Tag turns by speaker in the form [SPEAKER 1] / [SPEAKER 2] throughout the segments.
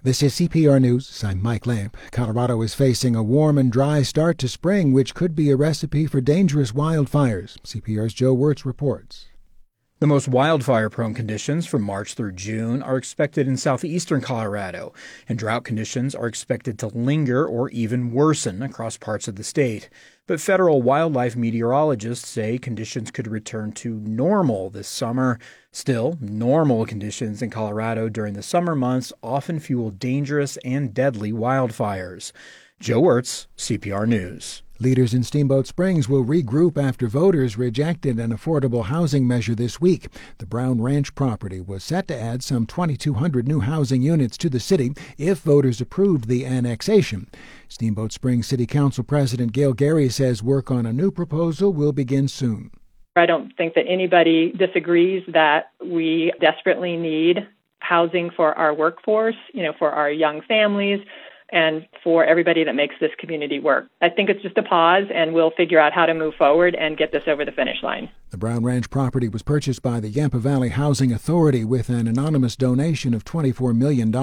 [SPEAKER 1] This is CPR News. I'm Mike Lamp. Colorado is facing a warm and dry start to spring, which could be a recipe for dangerous wildfires. CPR's Joe Wirtz reports.
[SPEAKER 2] The most wildfire-prone conditions from March through June are expected in southeastern Colorado, and drought conditions are expected to linger or even worsen across parts of the state. But federal wildlife meteorologists say conditions could return to normal this summer. Still, normal conditions in Colorado during the summer months often fuel dangerous and deadly wildfires. Joe Wirtz, CPR News.
[SPEAKER 1] Leaders in Steamboat Springs will regroup after voters rejected an affordable housing measure this week. The Brown Ranch property was set to add some 2,200 new housing units to the city if voters approved the annexation. Steamboat Springs City Council President Gail Gary says work on a new proposal will begin soon.
[SPEAKER 3] I don't think that anybody disagrees that we desperately need housing for our workforce, for our young families, and for everybody that makes this community work. I think it's just a pause, and we'll figure out how to move forward and get this over the finish line.
[SPEAKER 1] The Brown Ranch property was purchased by the Yampa Valley Housing Authority with an anonymous donation of $24 million.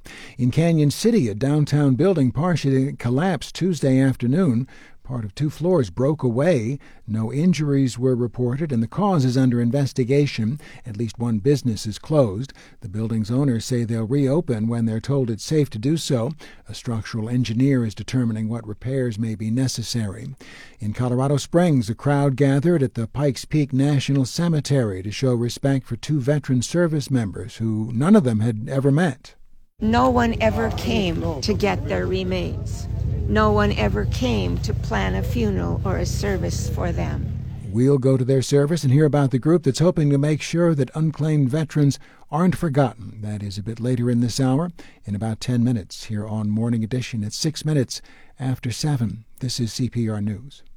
[SPEAKER 1] In Canyon City, a downtown building partially collapsed Tuesday afternoon. Part of 2 floors broke away. No injuries were reported, and the cause is under investigation. At least 1 business is closed. The building's owners say they'll reopen when they're told it's safe to do so. A structural engineer is determining what repairs may be necessary. In Colorado Springs, a crowd gathered at the Pikes Peak National Cemetery to show respect for 2 veteran service members who none of them had ever met.
[SPEAKER 4] No one ever came to get their remains. No one ever came to plan a funeral or a service for them.
[SPEAKER 1] We'll go to their service and hear about the group that's hoping to make sure that unclaimed veterans aren't forgotten. That is a bit later in this hour, in about 10 minutes, here on Morning Edition at 6 minutes after 7. This is CPR News.